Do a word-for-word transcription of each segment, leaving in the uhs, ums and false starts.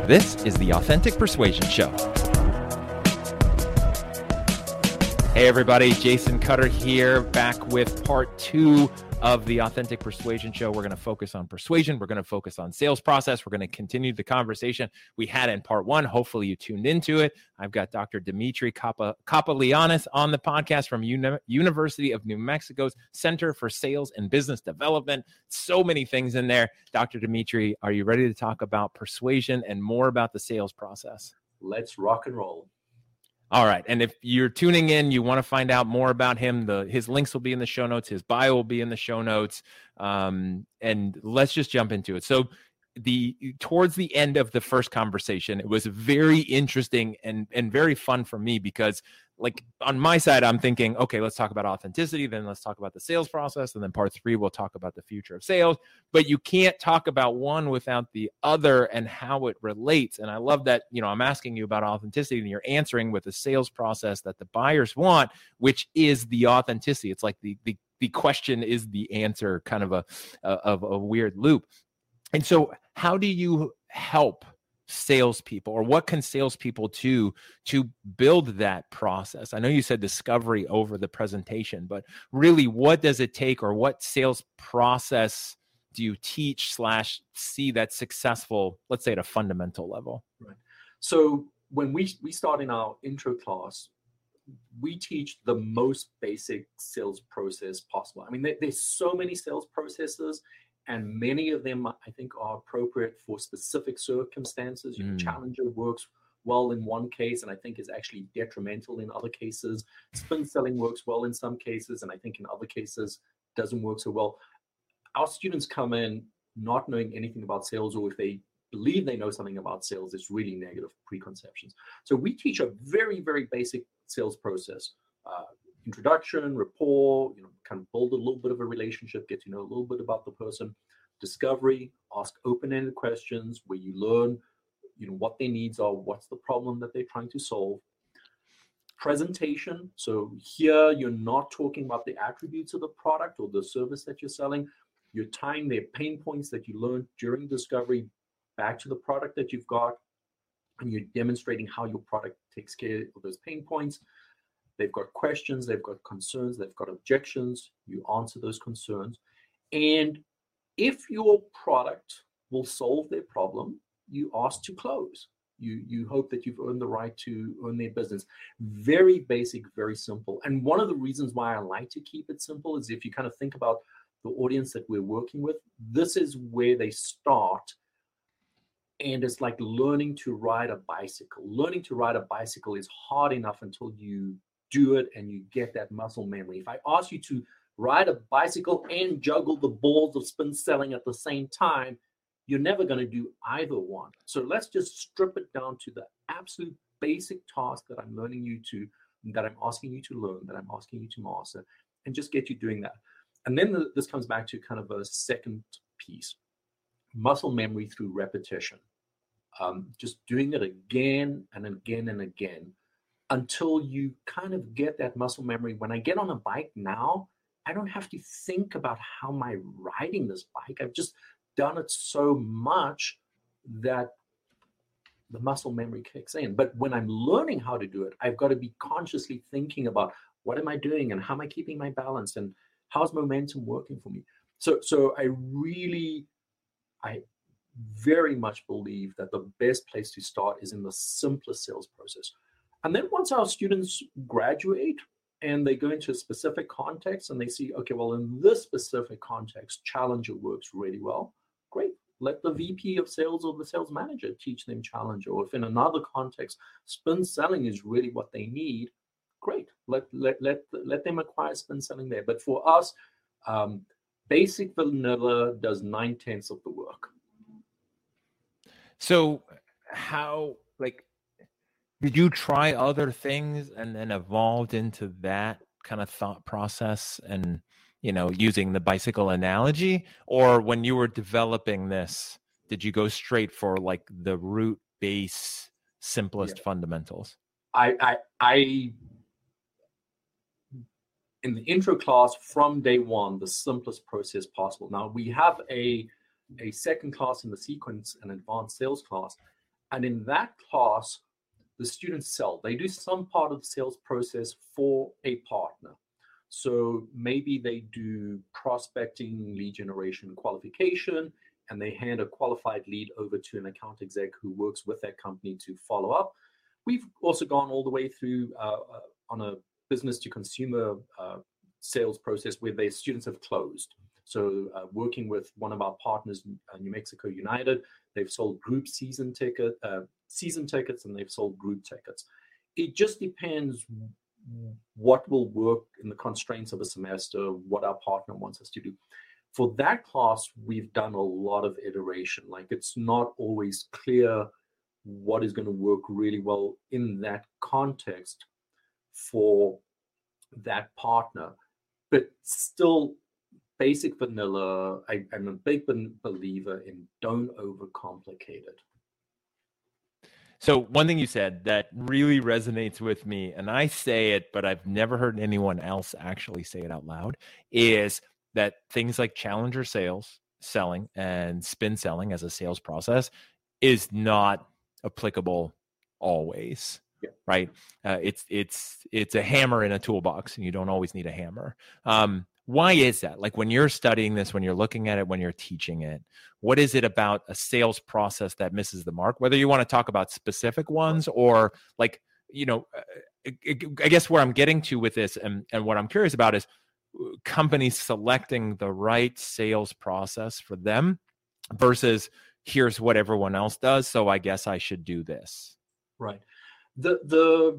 This is the Authentic Persuasion Show. Hey everybody, Jason Cutter here, back with part two of the Authentic Persuasion Show. We're going to focus on persuasion. We're going to focus on sales process. We're going to continue the conversation we had in part one. Hopefully you tuned into it. I've got Doctor Dimitri Kappa, Kapalianis on the podcast from Uni- University of New Mexico's Center for Sales and Business Development. So many things in there. Doctor Dimitri, are you ready to talk about persuasion and more about the sales process? Let's rock and roll. All right. And if you're tuning in, you want to find out more about him, the his links will be in the show notes. His bio will be in the show notes. Um, and let's just jump into it. So the towards the end of the first conversation, it was very interesting and, and very fun for me because, like, on my side, I'm thinking, okay, let's talk about authenticity. Then let's talk about the sales process. And then part three, we'll talk about the future of sales. But you can't talk about one without the other and how it relates. And I love that, you know, I'm asking you about authenticity and you're answering with the sales process that the buyers want, which is the authenticity. It's like the the, the question is the answer, kind of a, a of a weird loop. And so how do you help salespeople, or what can salespeople do to build that process? I know you said discovery over the presentation, but really what does it take, or what sales process do you teach slash see that's successful, let's say at a fundamental level? Right. So when we, we start in our intro class, we teach the most basic sales process possible. I mean, there, there's so many sales processes, and many of them, I think, are appropriate for specific circumstances. You know, mm. Challenger works well in one case, and I think is actually detrimental in other cases. Spin selling works well in some cases, and I think in other cases doesn't work so well. Our students come in not knowing anything about sales, or if they believe they know something about sales, it's really negative preconceptions. So we teach a very, very basic sales process. Uh, introduction, rapport, you know, kind of build a little bit of a relationship, get to know a little bit about the person. Discovery, ask open-ended questions where you learn, you know, what their needs are, what's the problem that they're trying to solve. Presentation, so here you're not talking about the attributes of the product or the service that you're selling. You're tying their pain points that you learned during discovery back to the product that you've got, and you're demonstrating how your product takes care of those pain points. They've got questions, they've got concerns, they've got objections. You answer those concerns. And if your product will solve their problem, you ask to close. You, you hope that you've earned the right to earn their business. Very basic, very simple. And one of the reasons why I like to keep it simple is if you kind of think about the audience that we're working with, this is where they start. And it's like learning to ride a bicycle. Learning to ride a bicycle is hard enough until you do it and you get that muscle memory. If I ask you to ride a bicycle and juggle the balls of spin selling at the same time, you're never going to do either one. So let's just strip it down to the absolute basic task that I'm learning you to, that I'm asking you to learn, that I'm asking you to master, and just get you doing that. And then the, this comes back to kind of a second piece, muscle memory through repetition. Um, just doing it again and again and again, until you kind of get that muscle memory. When I get on a bike now, I don't have to think about how am I riding this bike. I've just done it so much that the muscle memory kicks in. But when I'm learning how to do it, I've got to be consciously thinking about what am I doing and how am I keeping my balance and how's momentum working for me. So, so I really, I very much believe that the best place to start is in the simplest sales process. And then once our students graduate and they go into a specific context and they see, okay, well, in this specific context, Challenger works really well. Great. Let the V P of sales or the sales manager teach them Challenger. Or if in another context, spin selling is really what they need, great. Let, let, let, let them acquire spin selling there. But for us, um, basic vanilla does nine tenths of the work. So how, like, did you try other things and then evolved into that kind of thought process and, you know, using the bicycle analogy? Or when you were developing this, did you go straight for like the root base, simplest yeah. fundamentals? I, I, I, in the intro class from day one, the simplest process possible. Now we have a, a second class in the sequence, an advanced sales class. And in that class, the students sell. They do some part of the sales process for a partner. So maybe they do prospecting, lead generation, qualification, and they hand a qualified lead over to an account exec who works with that company to follow up. We've also gone all the way through uh, uh, on a business to consumer uh, sales process where their students have closed. So uh, working with one of our partners, uh, New Mexico United, they've sold group season ticket, uh, season tickets, and they've sold group tickets. It just depends what will work in the constraints of a semester, what our partner wants us to do. For that class, we've done a lot of iteration. Like, it's not always clear what is going to work really well in that context for that partner, but still basic vanilla. I, I'm a big believer in don't overcomplicate it. So one thing you said that really resonates with me, and I say it, but I've never heard anyone else actually say it out loud, is that things like challenger sales, selling, and spin selling as a sales process is not applicable always. Yeah. Right? Uh, it's it's it's a hammer in a toolbox, and you don't always need a hammer. Um, why is that? Like, when you're studying this, when you're looking at it, when you're teaching it, what is it about a sales process that misses the mark? Whether you want to talk about specific ones or, like, you know, I guess where I'm getting to with this, and, and what I'm curious about is companies selecting the right sales process for them versus here's what everyone else does, so I guess I should do this. Right. The the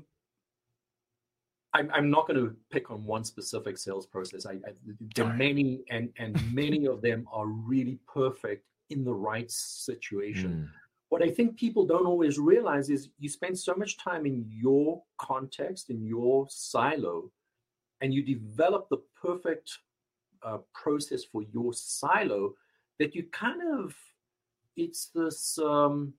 I'm I'm not going to pick on one specific sales process. I, I there are many, and and many of them are really perfect in the right situation. Mm. What I think people don't always realize is you spend so much time in your context, in your silo, and you develop the perfect uh, process for your silo that you kind of, it's this um,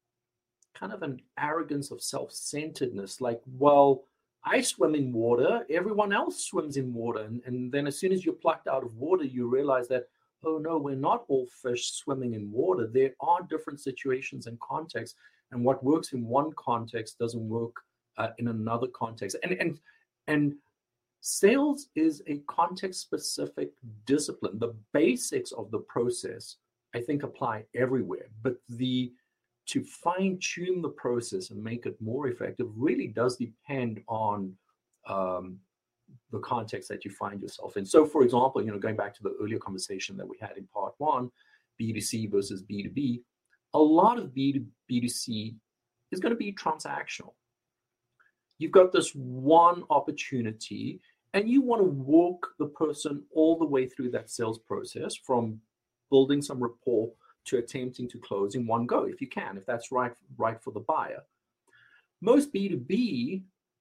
kind of an arrogance of self-centeredness. Like, well, I swim in water, everyone else swims in water. And, and then as soon as you're plucked out of water, you realize that, oh no, we're not all fish swimming in water. There are different situations and contexts, and what works in one context doesn't work uh, in another context. And, and, and sales is a context-specific discipline. The basics of the process, I think, apply everywhere, but the to fine-tune the process and make it more effective really does depend on um, the context that you find yourself in. So, for example, you know, going back to the earlier conversation that we had in part one, B two C versus B two B, a lot of B two C is going to be transactional. You've got this one opportunity, and you want to walk the person all the way through that sales process, from building some rapport to attempting to close in one go, if you can, if that's right, right for the buyer. Most B two B,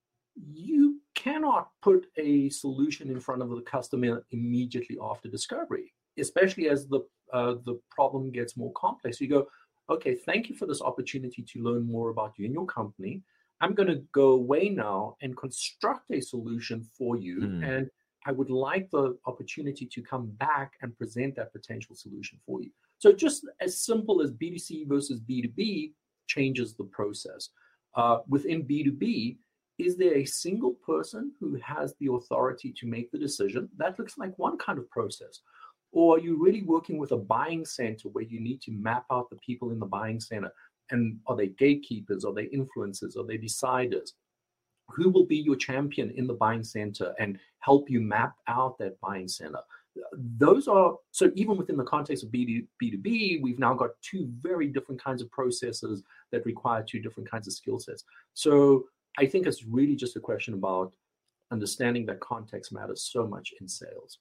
you cannot put a solution in front of the customer immediately after discovery, especially as the uh, the problem gets more complex. You go, okay, thank you for this opportunity to learn more about you and your company. I'm going to go away now and construct a solution for you. Mm. And I would like the opportunity to come back and present that potential solution for you. So just as simple as B two C versus B two B changes the process. Uh, within B two B, is there a single person who has the authority to make the decision? That looks like one kind of process. Or are you really working with a buying center where you need to map out the people in the buying center? And are they gatekeepers? Are they influencers? Are they deciders? Who will be your champion in the buying center and help you map out that buying center? Those are, so even within the context of B two B, we've now got two very different kinds of processes that require two different kinds of skill sets. So I think it's really just a question about understanding that context matters so much in sales.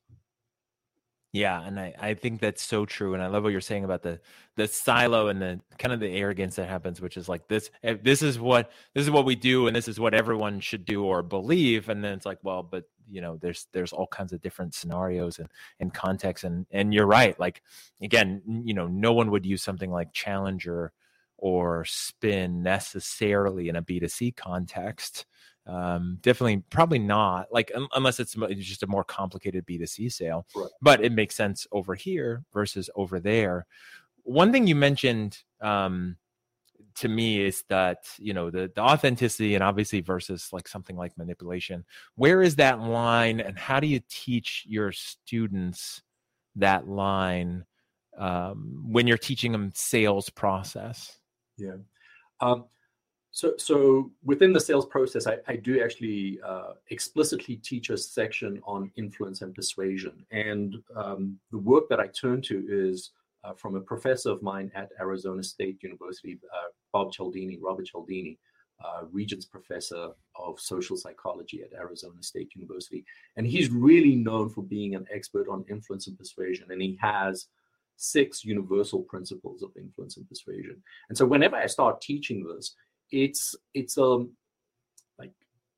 Yeah, and I, I think that's so true. And I love what you're saying about the the silo and the kind of the arrogance that happens, which is like this, this is what this is what we do, and this is what everyone should do or believe. And then it's like, well, but you know, there's there's all kinds of different scenarios and, and contexts. And and you're right. Like, again, you know, no one would use something like Challenger or Spin necessarily in a B two C context. Um, definitely, probably not, like, um, unless it's just a more complicated B two C sale, right. But it makes sense over here versus over there. One thing you mentioned um, to me is that, you know, the, the authenticity and obviously versus like something like manipulation, where is that line and how do you teach your students that line um, when you're teaching them sales process? Yeah. Um, so, so within the sales process, I, I do actually uh, explicitly teach a section on influence and persuasion. And um, the work that I turn to is uh, from a professor of mine at Arizona State University, uh, Bob Cialdini, Robert Cialdini, uh, Regents Professor of Social Psychology at Arizona State University. And he's really known for being an expert on influence and persuasion. And he has six universal principles of influence and persuasion. And so whenever I start teaching this, it's it's um like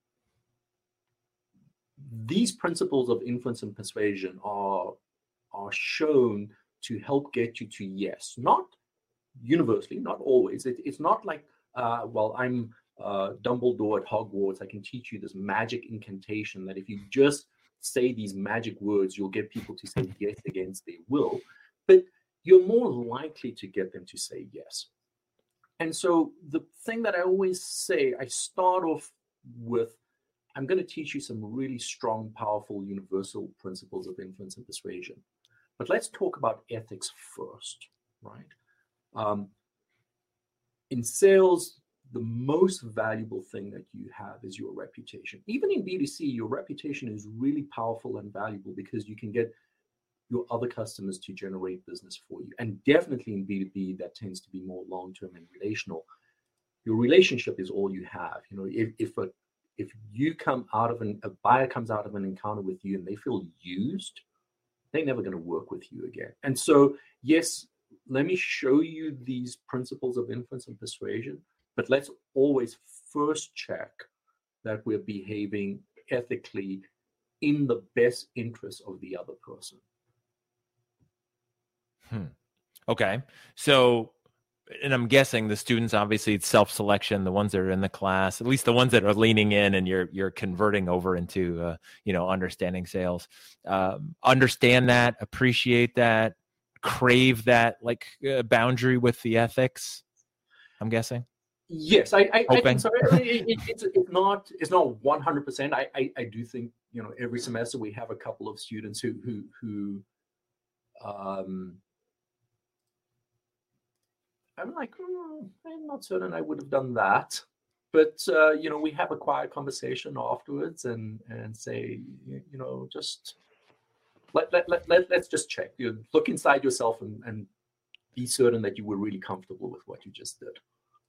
these principles of influence and persuasion are are shown to help get you to yes, not universally, not always. It, it's not like uh, well, I'm uh, Dumbledore at Hogwarts. I can teach you this magic incantation that if you just say these magic words, you'll get people to say yes against their will. But you're more likely to get them to say yes. And so the thing that I always say, I start off with, I'm going to teach you some really strong, powerful, universal principles of influence and persuasion. But let's talk about ethics first, right? Um, in sales, the most valuable thing that you have is your reputation. Even in B two C, your reputation is really powerful and valuable because you can get your other customers to generate business for you. And definitely in B two B, that tends to be more long-term and relational. Your relationship is all you have. You know, if if a if you come out of an a buyer comes out of an encounter with you and they feel used, they're never going to work with you again. And so, yes, let me show you these principles of influence and persuasion, but let's always first check that we're behaving ethically in the best interest of the other person. Hmm. Okay. So, and I'm guessing the students, obviously it's self-selection, the ones that are in the class, at least the ones that are leaning in and you're, you're converting over into, uh, you know, understanding sales, um, understand that, appreciate that, crave that like uh, boundary with the ethics, I'm guessing. Yes, I, I, I think so. It, it, it's, it's not it's not one hundred percent. I, I, I do think, you know, every semester we have a couple of students who, who, who, um, I'm like, oh, I'm not certain I would have done that. But, uh, you know, we have a quiet conversation afterwards and, and say, you, you know, just let, let, let, let, let's just check. You look inside yourself and, and be certain that you were really comfortable with what you just did.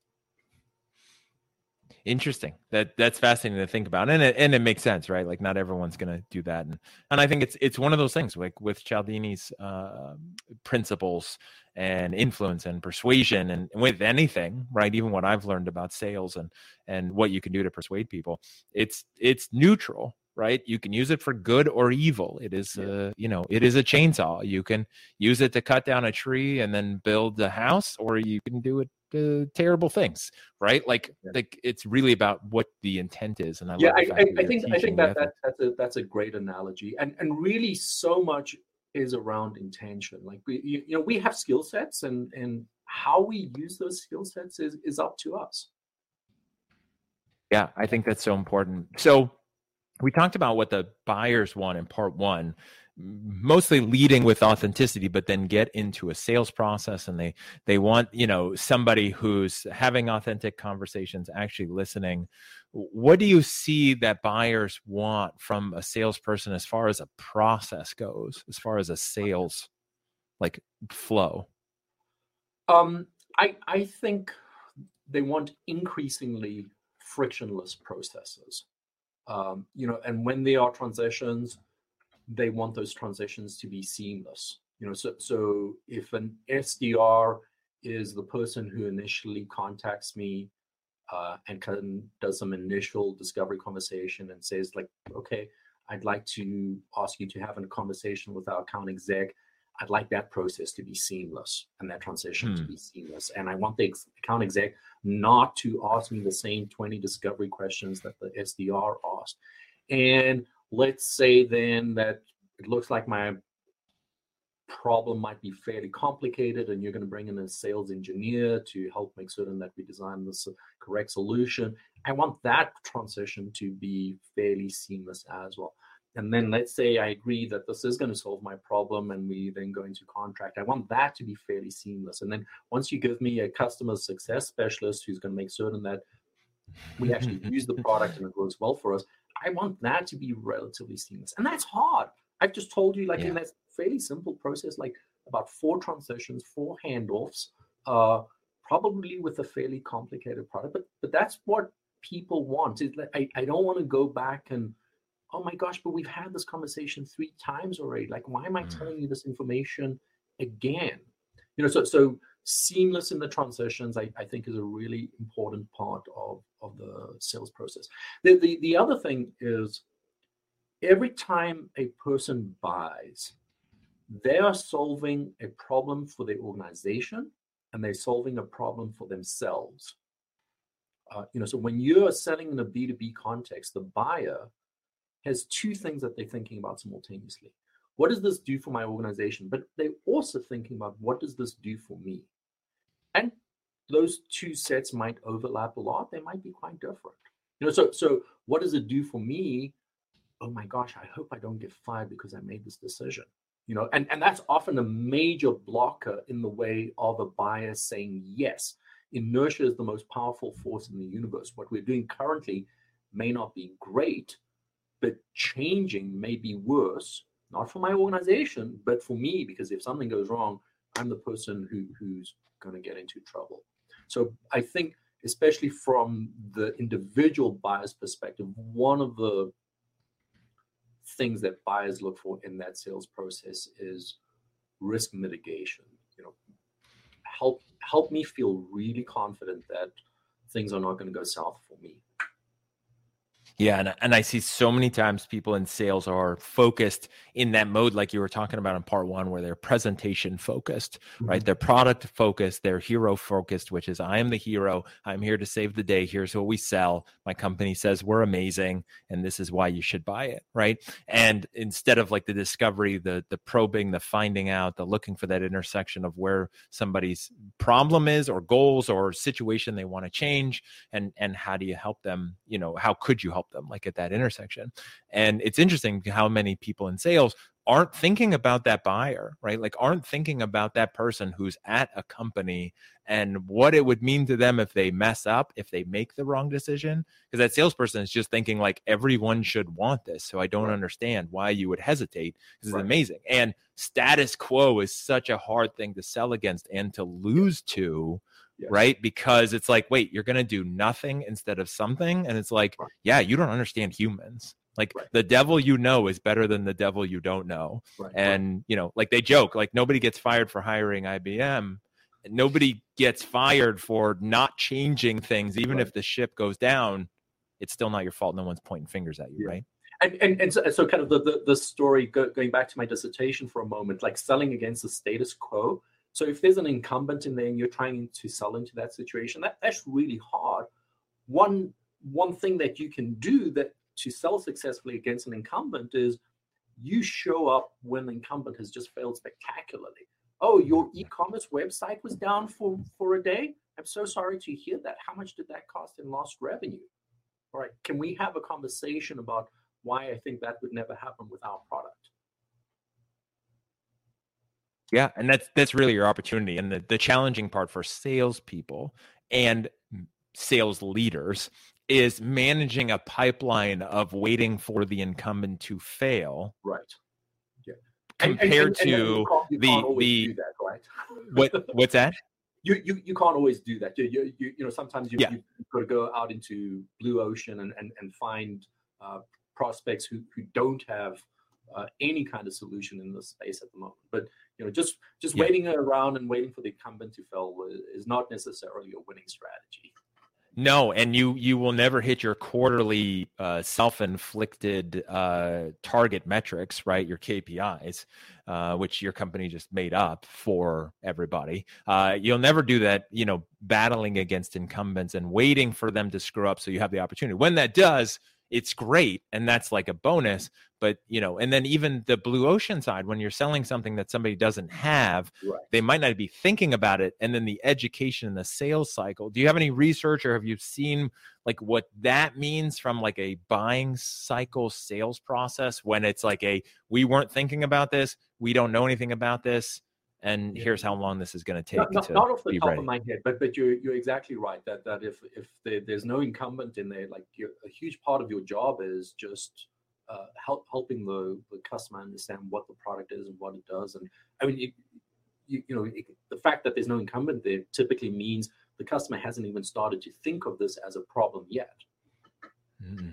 Interesting. That that's fascinating to think about, and it and it makes sense, right? Like not everyone's going to do that, and and I think it's it's one of those things like with Cialdini's uh, principles and influence and persuasion, and with anything, right? Even what I've learned about sales and and what you can do to persuade people, it's it's neutral, right? You can use it for good or evil. It is, uh, you know, it is a chainsaw. You can use it to cut down a tree and then build a house, or you can do it uh, terrible things, right? Like, yeah. like it's really about what the intent is. And I yeah, love I, I, I think I think that, that that's a that's a great analogy, and and really so much is around intention. Like we, you, you know, we have skill sets, and and how we use those skill sets is is up to us. Yeah, I think that's so important. So we talked about what the buyers want in part one, mostly leading with authenticity, but then get into a sales process, and they they want, you know, somebody who's having authentic conversations, actually listening. What do you see that buyers want from a salesperson as far as a process goes, as far as a sales like flow? Um, I I think they want increasingly frictionless processes. Um, you know, and when there are transitions, they want those transitions to be seamless. You know, so so if an S D R is the person who initially contacts me uh, and can, does some initial discovery conversation and says like, okay, I'd like to ask you to have a conversation with our account exec. I'd like that process to be seamless and that transition hmm. to be seamless. And I want the account exec not to ask me the same twenty discovery questions that the S D R asked. And let's say then that it looks like my problem might be fairly complicated and you're going to bring in a sales engineer to help make certain that we design the correct solution. I want that transition to be fairly seamless as well. And then let's say I agree that this is going to solve my problem and we then go into contract. I want that to be fairly seamless. And then once you give me a customer success specialist who's going to make certain that we actually use the product and it works well for us, I want that to be relatively seamless. And that's hard. I've just told you, like, yeah. in that fairly simple process, like about four transitions, four handoffs, uh, probably with a fairly complicated product. But but that's what people want. It, I, I don't want to go back and, oh my gosh, but we've had this conversation three times already. Like, why am I mm. telling you this information again? You know, so so seamless in the transitions, I, I think, is a really important part of, of the sales process. The, the the other thing is, every time a person buys, they are solving a problem for their organization and they're solving a problem for themselves. Uh, you know, so when you're selling in a B two B context, the buyer has two things that they're thinking about simultaneously. What does this do for my organization? But they're also thinking about, what does this do for me? And those two sets might overlap a lot. They might be quite different. You know, so so what does it do for me? Oh my gosh, I hope I don't get fired because I made this decision. You know, and, and that's often a major blocker in the way of a buyer saying yes. Inertia is the most powerful force in the universe. What we're doing currently may not be great, but changing may be worse, not for my organization, but for me, because if something goes wrong, I'm the person who, who's going to get into trouble. So I think, especially from the individual buyer's perspective, one of the things that buyers look for in that sales process is risk mitigation. You know, help help me feel really confident that things are not going to go south for me. Yeah, and, and I see so many times people in sales are focused in that mode, like you were talking about in part one, where they're presentation focused, mm-hmm. right? They're product focused, they're hero focused, which is, I am the hero. I'm here to save the day. Here's what we sell. My company says we're amazing, and this is why you should buy it, right? And instead of like the discovery, the the probing, the finding out, the looking for that intersection of where somebody's problem is or goals or situation they want to change, and and how do you help them? You know, how could you help them, like at that intersection? And it's interesting how many people in sales aren't thinking about that buyer, right? Like aren't thinking about that person who's at a company and what it would mean to them if they mess up, if they make the wrong decision. Because that salesperson is just thinking like, everyone should want this. So I don't right. understand why you would hesitate. This is right. amazing. And status quo is such a hard thing to sell against and to lose to. Yes. Right? Because it's like, wait, you're going to do nothing instead of something. And it's like, right. yeah, you don't understand humans. Like right. the devil you know is better than the devil you don't know. Right. And, right. you know, like they joke, like nobody gets fired for hiring I B M. Nobody gets fired for not changing things. Even right. if the ship goes down, it's still not your fault. No one's pointing fingers at you, yeah. right? And and, and so, so kind of the, the, the story, go, going back to my dissertation for a moment, like selling against the status quo. So if there's an incumbent in there and you're trying to sell into that situation, that, that's really hard. One one thing that you can do that to sell successfully against an incumbent is you show up when the incumbent has just failed spectacularly. Oh, your e-commerce website was down for, for a day? I'm so sorry to hear that. How much did that cost in lost revenue? All right, can we have a conversation about why I think that would never happen with our product? Yeah, and that's that's really your opportunity. And the, the challenging part for salespeople and sales leaders is managing a pipeline of waiting for the incumbent to fail. Right. Yeah. Compared and, and, and, to and you can't, you the can't the do that, right? what what's that? You, you you can't always do that. You you you, you know sometimes you, yeah. you've got to go out into blue ocean and and and find uh, prospects who who don't have uh, any kind of solution in this space at the moment. But you know, just just yeah. waiting around and waiting for the incumbent to fail is not necessarily a winning strategy. No, and you you will never hit your quarterly uh, self-inflicted uh, target metrics, right? Your K P Is, uh, which your company just made up for everybody. Uh, you'll never do that, you know, battling against incumbents and waiting for them to screw up so you have the opportunity. When that does, it's great. And that's like a bonus. But, you know, and then even the blue ocean side, when you're selling something that somebody doesn't have, Right. they might not be thinking about it. And then the education and the sales cycle. Do you have any research, or have you seen like what that means from like a buying cycle sales process, when it's like a, we weren't thinking about this, we don't know anything about this, and Yeah. here's how long this is going to take Not, not, to not off the be top ready? of my head, but but you're you're exactly right that that if if there, there's no incumbent in there, like you're, a huge part of your job is just uh, help helping the, the customer understand what the product is and what it does. And I mean, it, you you know, it, the fact that there's no incumbent there typically means the customer hasn't even started to think of this as a problem yet. Mm.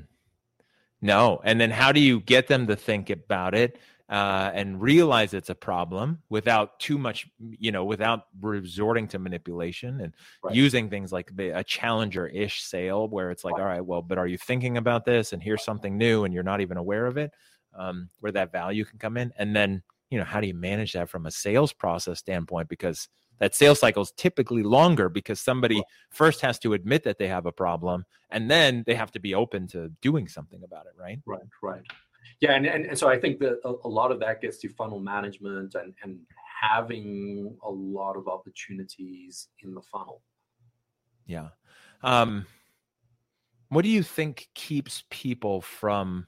No. And then how do you get them to think about it uh, and realize it's a problem without too much, you know, without resorting to manipulation and Right. using things like the, a challenger-ish sale where it's like, Right. all right, well, but are you thinking about this? And here's something new and you're not even aware of it, um, where that value can come in. And then, you know, how do you manage that from a sales process standpoint? Because that sales cycle is typically longer because somebody Right. first has to admit that they have a problem, and then they have to be open to doing something about it, right? Right, right. Yeah, and, and, and so I think that a, a lot of that gets to funnel management and, and having a lot of opportunities in the funnel. Yeah. Um, what do you think keeps people from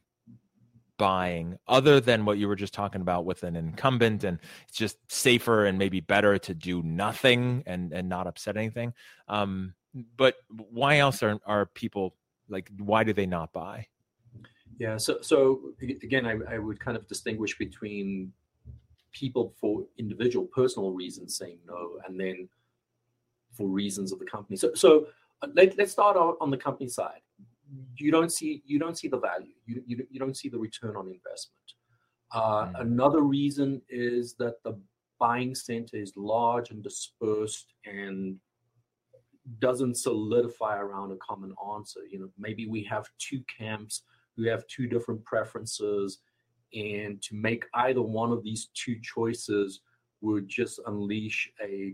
buying, other than what you were just talking about with an incumbent, and it's just safer and maybe better to do nothing and, and not upset anything? Um, but why else are, are people like, why do they not buy? Yeah, so so again, I, I would kind of distinguish between people for individual personal reasons saying no, and then for reasons of the company. So so let, let's start out on the company side. You don't see you don't see the value. You you, you don't see the return on investment. Uh, Mm. Another reason is that the buying center is large and dispersed and doesn't solidify around a common answer. You know, maybe we have two camps who have two different preferences, and to make either one of these two choices would just unleash a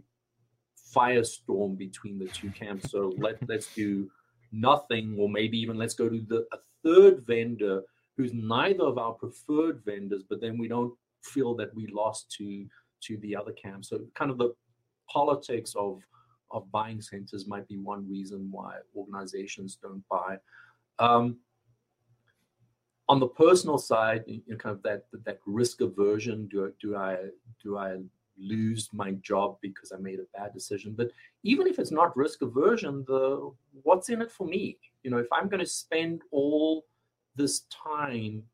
firestorm between the two camps. So let let's do nothing, or maybe even let's go to the a third vendor who's neither of our preferred vendors, but then we don't feel that we lost to to the other camp. So kind of the politics of of buying centers might be one reason why organizations don't buy. Um, on the personal side, you know, kind of that that risk aversion. Do I do I do I lose my job because I made a bad decision? But even if it's not risk aversion, the what's in it for me? You know, if I'm going to spend all this time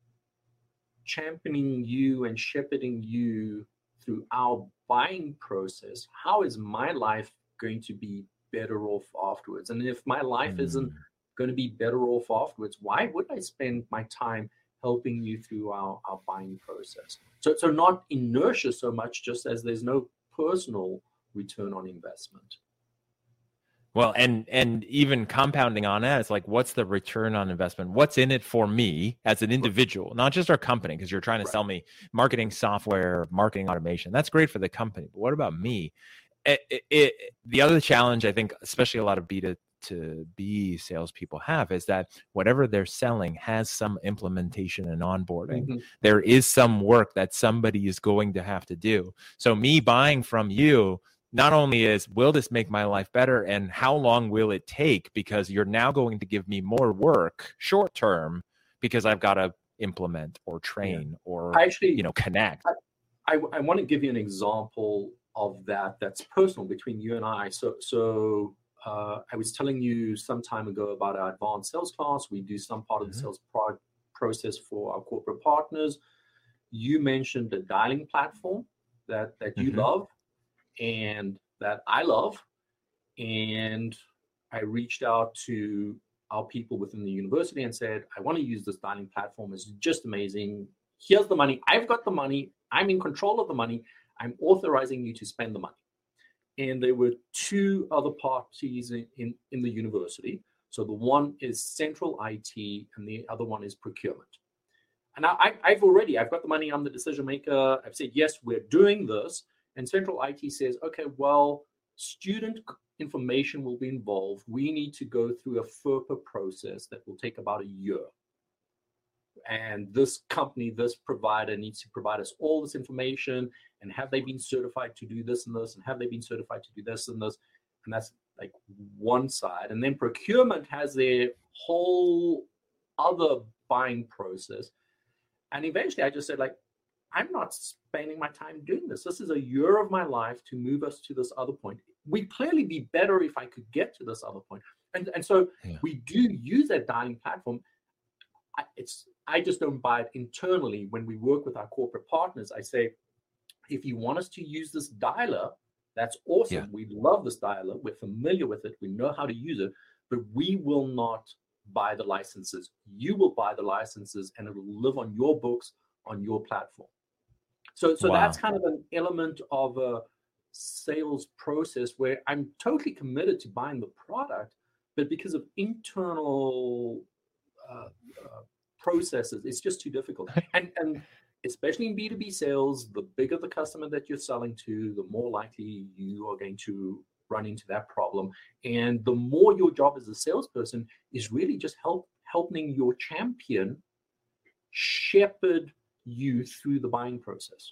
championing you and shepherding you through our buying process, how is my life going to be better off afterwards? And if my life Mm. isn't going to be better off afterwards, why would I spend my time helping you through our, our buying process? So, so not inertia so much, just as there's no personal return on investment. Well, and and even compounding on that, it's like, what's the return on investment? What's in it for me as an individual, not just our company? Because you're trying to Right. sell me marketing software, marketing automation. That's great for the company, but what about me? It, it, it, the other challenge, I think, especially a lot of B to to B salespeople have, is that whatever they're selling has some implementation and onboarding. Mm-hmm. There is some work that somebody is going to have to do. So me buying from you not only is, will this make my life better, and how long will it take? Because you're now going to give me more work short term because I've got to implement or train yeah. or, Actually, you know, connect. I, I, I want to give you an example of that that's personal between you and I. So, so uh, I was telling you some time ago about our advanced sales class. We do some part of the mm-hmm. sales pro- process for our corporate partners. You mentioned a dialing platform that, that you mm-hmm. love and that I love. And I reached out to our people within the university and said, I want to use this dialing platform. It's just amazing. Here's the money. I've got the money. I'm in control of the money. I'm authorizing you to spend the money. And there were two other parties in, in, in the university. So the one is central I T and the other one is procurement. And I, I've already, I've got the money. I'm the decision maker. I've said, yes, we're doing this. And central I T says, okay, well, student information will be involved. We need to go through a FERPA process that will take about a year. And this company, this provider needs to provide us all this information, and have they been certified to do this and this, and have they been certified to do this and this, and that's like one side. And then procurement has their whole other buying process. And eventually I just said, like, I'm not spending my time doing this. This is a year of my life to move us to this other point. We'd clearly be better if I could get to this other point. And, and so yeah. we do use that dialing platform. I, it's I just don't buy it internally. When we work with our corporate partners, I say, if you want us to use this dialer, that's awesome. Yeah. We love this dialer. We're familiar with it. We know how to use it, but we will not buy the licenses. You will buy the licenses, and it will live on your books, on your platform. So, so wow. that's kind of an element of a sales process where I'm totally committed to buying the product, but because of internal uh, uh, processes, it's just too difficult. And and especially in B two B sales, the bigger the customer that you're selling to, the more likely you are going to run into that problem. And the more your job as a salesperson is really just help helping your champion shepherd you through the buying process.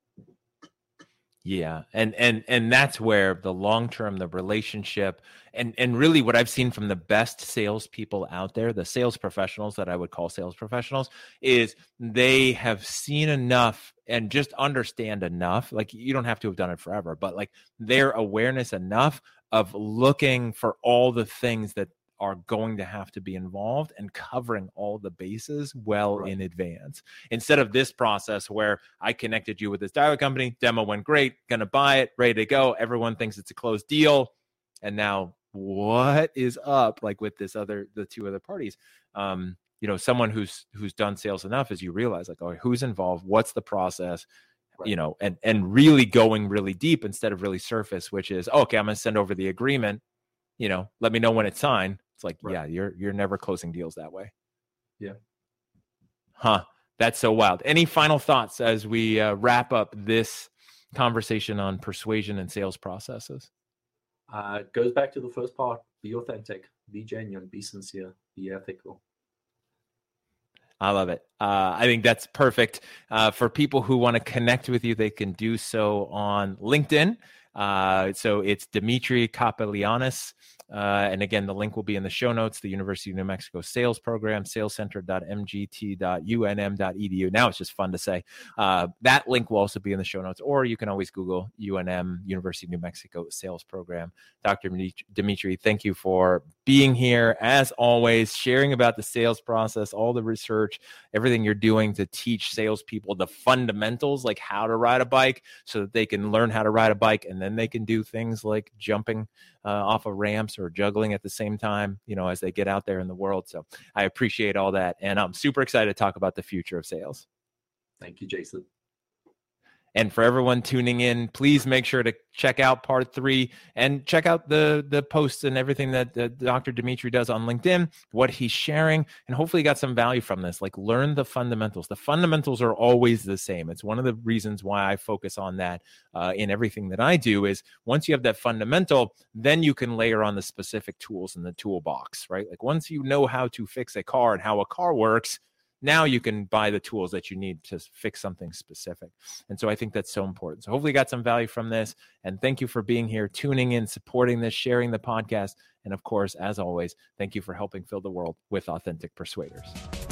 Yeah. And, and, and that's where the long-term, the relationship, and, and really what I've seen from the best salespeople out there, the sales professionals that I would call sales professionals, is they have seen enough and just understand enough. Like, you don't have to have done it forever, but like their awareness enough of looking for all the things that are going to have to be involved and covering all the bases well right. in advance, instead of this process where I connected you with this dialer company, demo went great, gonna buy it, ready to go. Everyone thinks it's a closed deal. And now what is up, like with this other, the two other parties? Um, you know, someone who's, who's done sales enough is you realize like, oh, who's involved? What's the process? Right. You know, and, and really going really deep instead of really surface, which is, oh, okay, I'm going to send over the agreement. You know, let me know when it's signed. It's like, right. yeah, you're you're never closing deals that way. Yeah. Huh. That's so wild. Any final thoughts as we uh, wrap up this conversation on persuasion and sales processes? Uh, it goes back to the first part. Be authentic, be genuine, be sincere, be ethical. I love it. Uh, I think that's perfect. Uh, for people who want to connect with you, they can do so on LinkedIn. Uh, so it's Dimitri Kapelianis. Uh, and again, the link will be in the show notes, the University of New Mexico sales program, salescenter dot m g t dot u n m dot e d u. Now it's just fun to say. Uh, that link will also be in the show notes, or you can always Google U N M, University of New Mexico sales program. Doctor Dimitri, thank you for being here. As always, sharing about the sales process, all the research, everything you're doing to teach salespeople the fundamentals, like how to ride a bike so that they can learn how to ride a bike, and then they can do things like jumping uh, off of ramps or juggling at the same time, you know, as they get out there in the world. So I appreciate all that. And I'm super excited to talk about the future of sales. Thank you, Jason. And for everyone tuning in, please make sure to check out part three and check out the, the posts and everything that, that Doctor Dimitri does on LinkedIn, what he's sharing, and hopefully you got some value from this. Like, learn the fundamentals. The fundamentals are always the same. It's one of the reasons why I focus on that uh, in everything that I do, is once you have that fundamental, then you can layer on the specific tools in the toolbox, right? Like, once you know how to fix a car and how a car works, now you can buy the tools that you need to fix something specific. And so I think that's so important. So hopefully you got some value from this. And thank you for being here, tuning in, supporting this, sharing the podcast. And of course, as always, thank you for helping fill the world with authentic persuaders.